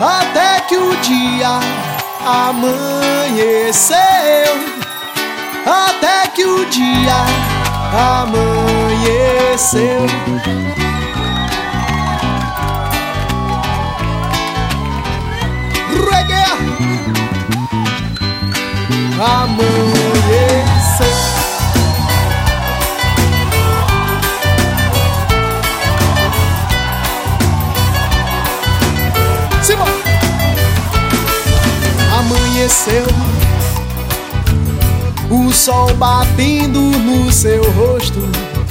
até que o dia amanheceu, até que o dia amanheceu. Reggae! Amanheceu. Simão! Amanheceu, o sol batendo no seu rosto,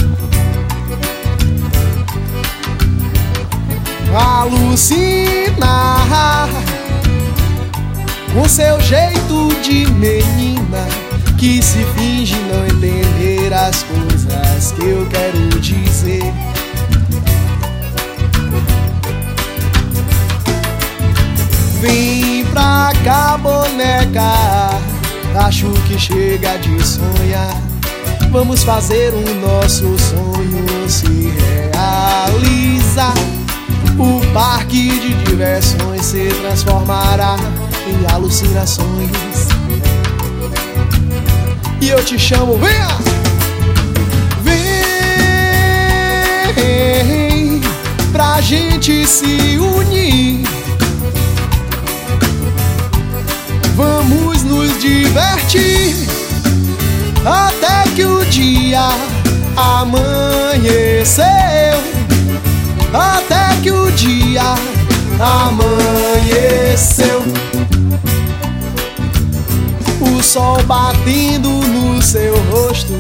alucina com seu jeito de menina que se finge não entender as coisas que eu quero dizer. Vem pra cá, boneca, acho que chega de sonhar. Vamos fazer o nosso sonho se realizar. O parque de diversões se transformará em alucinações. E eu te chamo, venha! Vem pra gente se unir. Vamos nos divertir até que o dia amanheceu, até que o dia amanheceu. O sol batendo no seu rosto,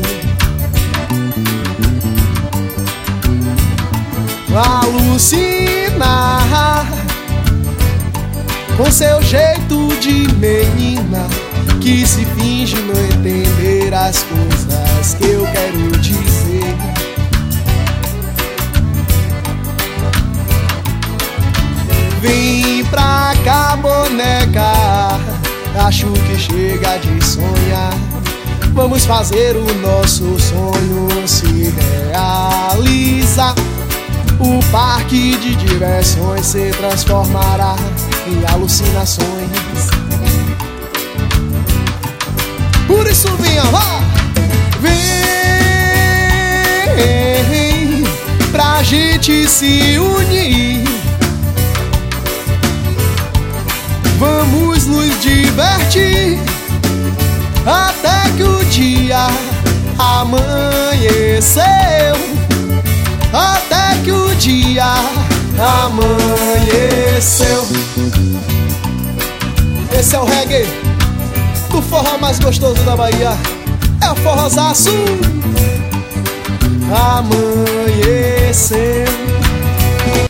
alucina com seu jeito de menina que se finge não entender as coisas que eu quero dizer. Vem pra cá, boneca, acho que chega de sonhar. Vamos fazer o nosso sonho se realizar. O parque de diversões se transformará em alucinações. Por isso venha, vá! Vem pra gente se unir. Vamos nos divertir até que o dia amanheceu, até que o dia amanheceu. Esse é o reggae do forró mais gostoso da Bahia. É o forrozaço. Amanheceu.